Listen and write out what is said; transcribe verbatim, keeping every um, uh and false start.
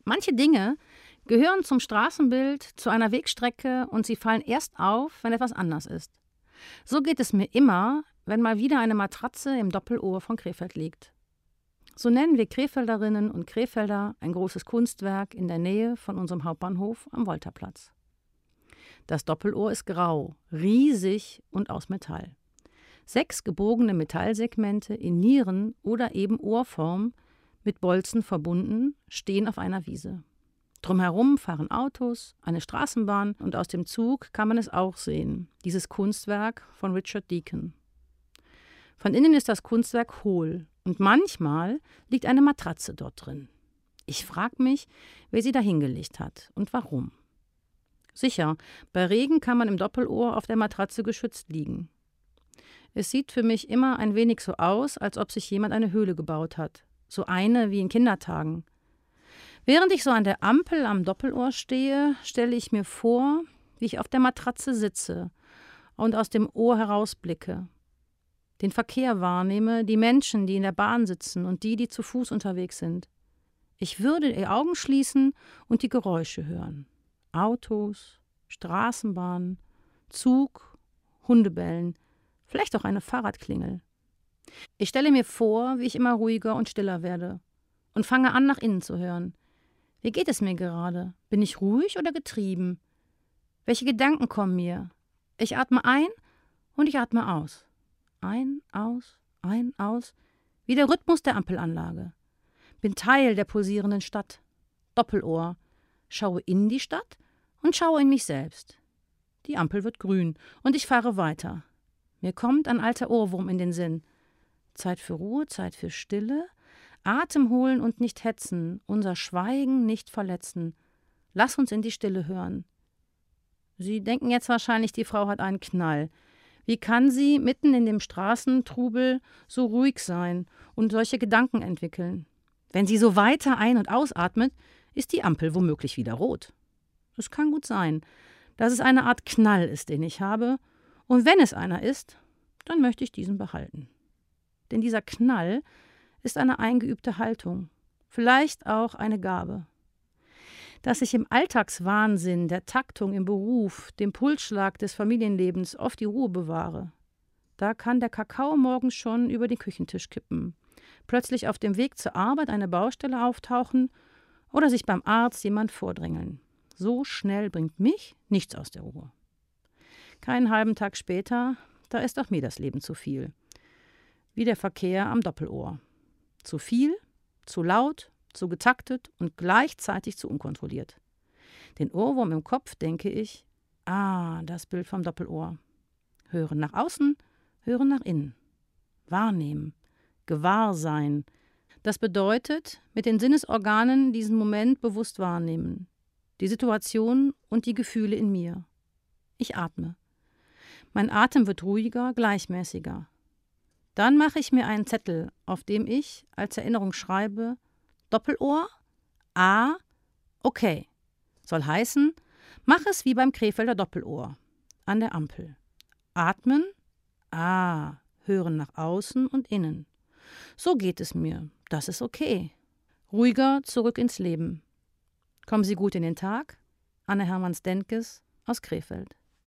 Manche Dinge gehören zum Straßenbild, zu einer Wegstrecke und sie fallen erst auf, wenn etwas anders ist. So geht es mir immer, wenn mal wieder eine Matratze im Doppelohr von Krefeld liegt. So nennen wir Krefelderinnen und Krefelder ein großes Kunstwerk in der Nähe von unserem Hauptbahnhof am Wolterplatz. Das Doppelohr ist grau, riesig und aus Metall. Sechs gebogene Metallsegmente in Nieren- oder eben Ohrform mit Bolzen verbunden, stehen auf einer Wiese. Drumherum fahren Autos, eine Straßenbahn und aus dem Zug kann man es auch sehen, dieses Kunstwerk von Richard Deacon. Von innen ist das Kunstwerk hohl und manchmal liegt eine Matratze dort drin. Ich frage mich, wer sie da hingelegt hat und warum. Sicher, bei Regen kann man im Doppelohr auf der Matratze geschützt liegen. Es sieht für mich immer ein wenig so aus, als ob sich jemand eine Höhle gebaut hat. So eine wie in Kindertagen. Während ich so an der Ampel am Doppelohr stehe, stelle ich mir vor, wie ich auf der Matratze sitze und aus dem Ohr herausblicke. Den Verkehr wahrnehme, die Menschen, die in der Bahn sitzen und die, die zu Fuß unterwegs sind. Ich würde die Augen schließen und die Geräusche hören. Autos, Straßenbahn, Zug, Hundebellen, vielleicht auch eine Fahrradklingel. Ich stelle mir vor, wie ich immer ruhiger und stiller werde und fange an, nach innen zu hören. Wie geht es mir gerade? Bin ich ruhig oder getrieben? Welche Gedanken kommen mir? Ich atme ein und ich atme aus. Ein, aus, ein, aus. Wie der Rhythmus der Ampelanlage. Bin Teil der pulsierenden Stadt. Doppelohr. Schaue in die Stadt und schaue in mich selbst. Die Ampel wird grün und ich fahre weiter. Mir kommt ein alter Ohrwurm in den Sinn. Zeit für Ruhe, Zeit für Stille. Atem holen und nicht hetzen, unser Schweigen nicht verletzen. Lass uns in die Stille hören. Sie denken jetzt wahrscheinlich, die Frau hat einen Knall. Wie kann sie mitten in dem Straßentrubel so ruhig sein und solche Gedanken entwickeln? Wenn sie so weiter ein- und ausatmet, ist die Ampel womöglich wieder rot. Es kann gut sein, dass es eine Art Knall ist, den ich habe. Und wenn es einer ist, dann möchte ich diesen behalten. Denn dieser Knall ist eine eingeübte Haltung, vielleicht auch eine Gabe. Dass ich im Alltagswahnsinn, der Taktung im Beruf, dem Pulsschlag des Familienlebens oft die Ruhe bewahre. Da kann der Kakao morgens schon über den Küchentisch kippen, plötzlich auf dem Weg zur Arbeit eine Baustelle auftauchen oder sich beim Arzt jemand vordrängeln. So schnell bringt mich nichts aus der Ruhe. Keinen halben Tag später, da ist auch mir das Leben zu viel. Wie der Verkehr am Doppelohr. Zu viel, zu laut, zu getaktet und gleichzeitig zu unkontrolliert. Den Ohrwurm im Kopf denke ich, ah, das Bild vom Doppelohr. Hören nach außen, hören nach innen. Wahrnehmen, Gewahrsein. Das bedeutet, mit den Sinnesorganen diesen Moment bewusst wahrnehmen. Die Situation und die Gefühle in mir. Ich atme. Mein Atem wird ruhiger, gleichmäßiger. Dann mache ich mir einen Zettel, auf dem ich als Erinnerung schreibe, Doppelohr, A, okay. Soll heißen, mach es wie beim Krefelder Doppelohr, an der Ampel. Atmen, A, hören nach außen und innen. So geht es mir, das ist okay. Ruhiger zurück ins Leben. Kommen Sie gut in den Tag? Anne Hermanns-Denkes aus Krefeld.